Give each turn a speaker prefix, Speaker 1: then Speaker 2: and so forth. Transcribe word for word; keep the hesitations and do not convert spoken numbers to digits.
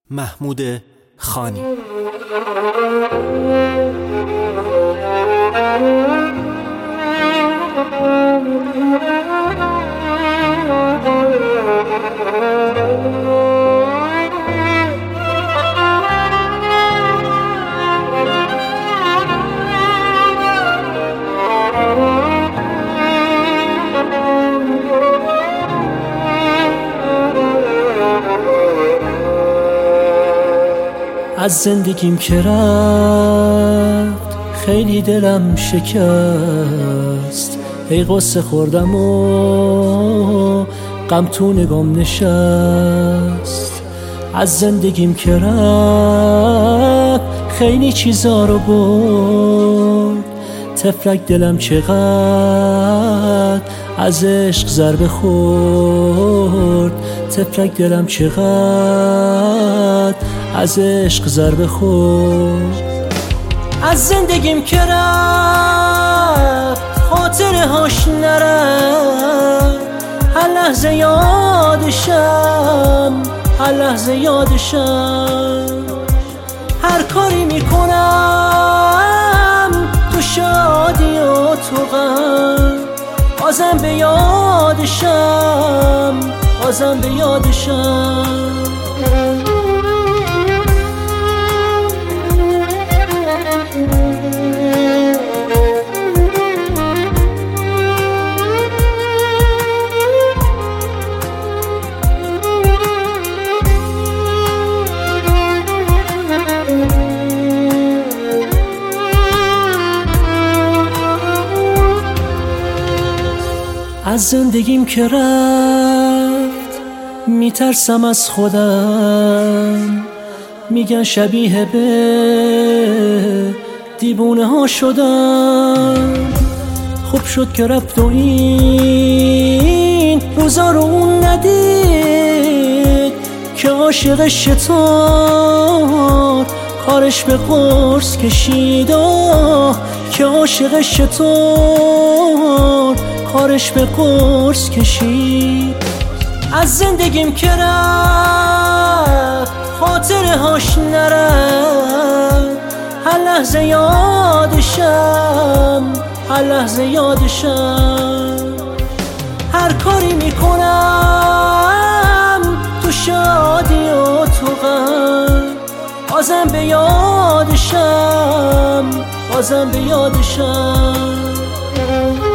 Speaker 1: محمود خانی.
Speaker 2: از زندگیم که رفت خیلی دلم شکست، ای قصه خوردم و غم تو نگام نشست. از زندگیم که رفت خیلی چیزا رو برد، تفلک دلم چقدر از عشق ضربه خورد، تفلک دلم چقدر از عشق ضربه خورد. از زندگیم که رفت خاطره هاش نرفت، هر لحظه یادشم، هر لحظه یادشم. هر کاری میکنم تو شادی و تو غم، بازم به یادشم، بازم به یادشم. از زندگیم که رفت میترسم از خودم، میگن شبیه به دیوونه ها شدم. خوب شد که رفت و این روزا رو اون ندید که عاشق شطور کارش به قرص کشید، که عاشق شطور کارش به قرص کشید. از زندگیم که رفت خاطره هاش نرفت، هر لحظه یادشم، هر لحظه یادشم. هر کاری میکنم تو شادی و تو غم، بازم به یادشم، بازم به یادشم.